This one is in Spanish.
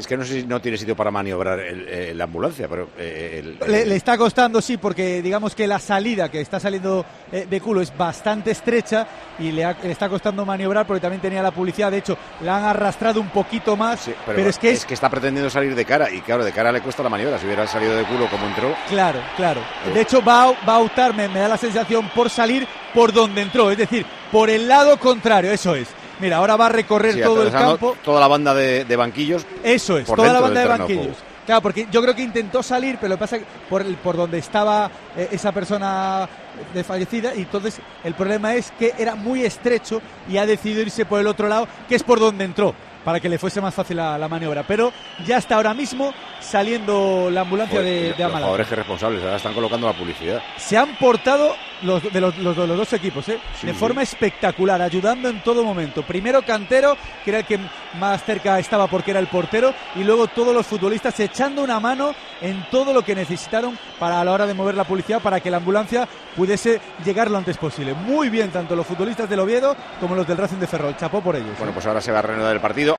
que no sé si no tiene sitio para maniobrar la ambulancia, pero... Le está costando, sí, porque digamos que la salida que está saliendo de culo es bastante estrecha y le está costando maniobrar porque también tenía la publicidad. De hecho, la han arrastrado un poquito más, sí, pero es que está pretendiendo salir de cara y claro, de cara le cuesta la maniobra. Si hubiera salido de culo como entró... Claro. De hecho, va a optar, me da la sensación, por salir por donde entró, es decir, por el lado contrario, eso es. Mira, ahora va a recorrer todo el campo. Toda la banda de banquillos. Eso es, toda la banda de banquillos. Claro, porque yo creo que intentó salir, pero lo que pasa es que por donde estaba esa persona desfallecida, y entonces el problema es que era muy estrecho y ha decidido irse por el otro lado, que es por donde entró, para que le fuese más fácil la maniobra. Pero ya está ahora mismo saliendo la ambulancia de Málaga. Los jugadores responsables ahora están colocando la publicidad. Se han portado los dos equipos, de forma espectacular, ayudando en todo momento. Primero Cantero, que era el que más cerca estaba porque era el portero, y luego todos los futbolistas echando una mano en todo lo que necesitaron para a la hora de mover la publicidad, para que la ambulancia pudiese llegar lo antes posible. Muy bien, tanto los futbolistas del Oviedo como los del Racing de Ferrol. Chapó por ellos. Bueno, pues ahora se va a reanudar el partido.